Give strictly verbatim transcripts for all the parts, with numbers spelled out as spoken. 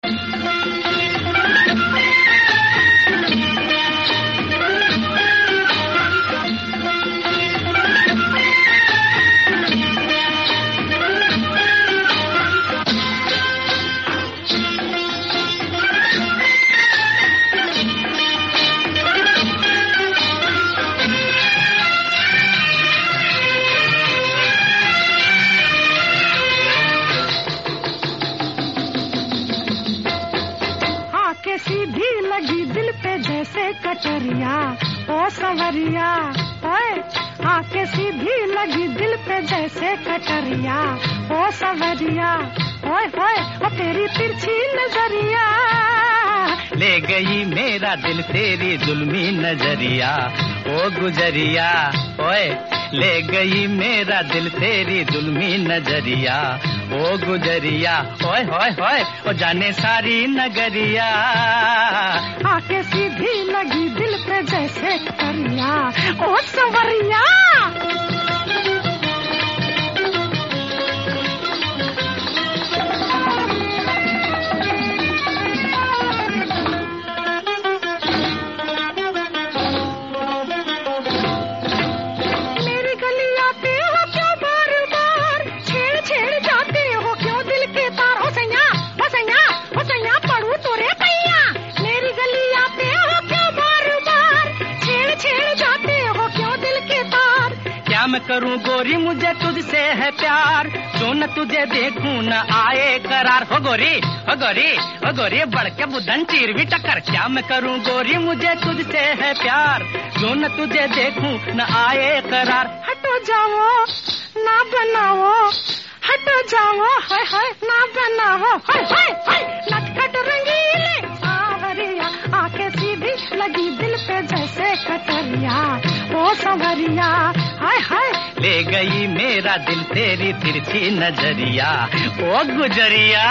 सीधी लगी दिल पे जैसे कटरिया ओ सवरिया ओए, आके सीधी लगी दिल पे जैसे कटरिया ओ सवरिया ओए ओए, ओ तेरी तिरछी नजरिया ले गई मेरा दिल तेरी जुल्मी नजरिया ओ गुजरिया ओए, ले गई मेरा दिल तेरी जुल्मी नजरिया ओ गुजरिया ओए होए होए, ओ जाने सारी नगरिया आके सीधी लगी दिल पे जैसे कटरिया ओ सवरिया। मैं करूं गोरी मुझे तुझसे है प्यार, जो न तुझे देखूं न आए करार। हो गोरी हो गोरी हो गोरी बढ़ के बुधन चीर भी टक्कर। क्या मैं करूं गोरी मुझे तुझसे है प्यार, जो न तुझे देखूं न आए करार। हटो जाओ ना बनाओ, हटो जाओ हाय हाय ना बनाओ, हाय हाय हाय नटखट रंगीले सावरिया आके सीधी लगी दिल पे जैसे कटरिया ओ सवरिया हाय हाय। ले गई मेरा दिल तेरी तिरछी नजरिया ओ गुजरिया।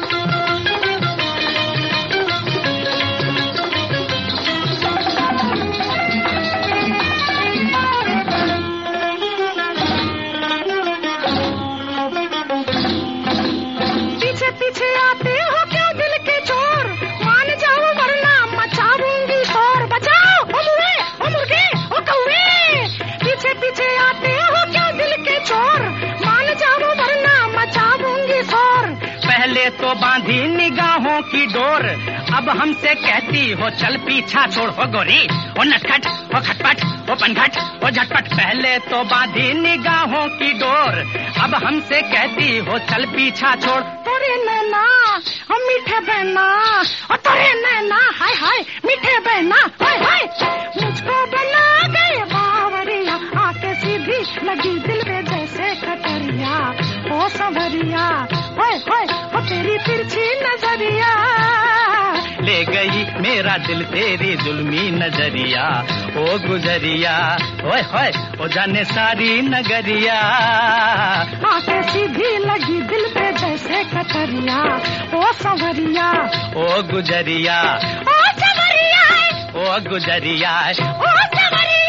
पीछे पीछे आते हो क्यों दिल के चोर, मान जाओ वरना मचाऊंगी शोर। बचाओ ओ मुर्गे ओ मुर्गे ओ कौवे, पीछे पीछे आते हो क्यों दिल के चोर, मान जाओ वरना मचाऊंगी शोर। पहले तो बांधी निगाहों की डोर, अब हमसे कहती हो चल पीछा छोड़। हो गोरी हो नटखट हो खटपट हो पनघट हो झटपट। पहले तो बांधी निगाहों की डोर, अब हमसे कहती हो चल पीछा छोड़। तोरे नैना ओ मीठे बहना, ओ तोरे नैना हाय हाय मीठे बहना हाय हाय, मुझको बना गए बावरिया आके सीधी लगी दिल पे जैसे कटरिया ओ सवरिया ओए ओए, ओ तेरी तिरछी नजरिया। ले गई मेरा दिल तेरी जुल्मी नजरिया ओ गुजरिया ओए होए, ओ जाने सारी नगरिया आके सीधी लगी दिल पे जैसे कटरिया ओ सवरिया ओ गुजरिया ओ सवरिया ओ गुजरिया ओ सवरिया।